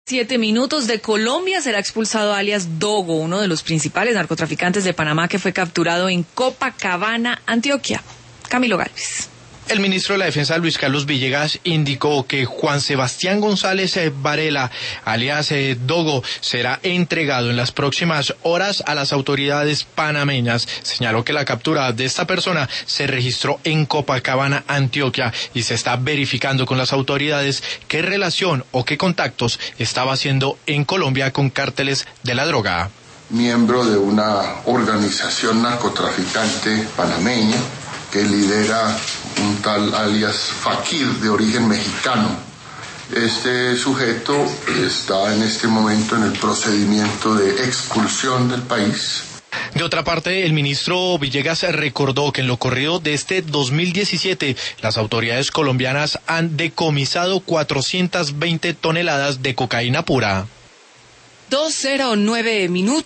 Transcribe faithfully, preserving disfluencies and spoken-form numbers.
Siete minutos. De Colombia será expulsado alias Dogo, uno de los principales narcotraficantes de Panamá que fue capturado en Copacabana, Antioquia. Camilo Gálvez. El ministro de la Defensa, Luis Carlos Villegas, indicó que Juan Sebastián González Varela, alias eh, Dogo, será entregado en las próximas horas a las autoridades panameñas. Señaló que la captura de esta persona se registró en Copacabana, Antioquia, y se está verificando con las autoridades qué relación o qué contactos estaba haciendo en Colombia con cárteles de la droga. Miembro de una organización narcotraficante panameña que lidera un tal alias Fakir de origen mexicano. Este sujeto está en este momento en el procedimiento de expulsión del país. De otra parte, el ministro Villegas recordó que en lo corrido de este dos mil diecisiete, las autoridades colombianas han decomisado cuatrocientas veinte toneladas de cocaína pura. dos cero nueve minutos.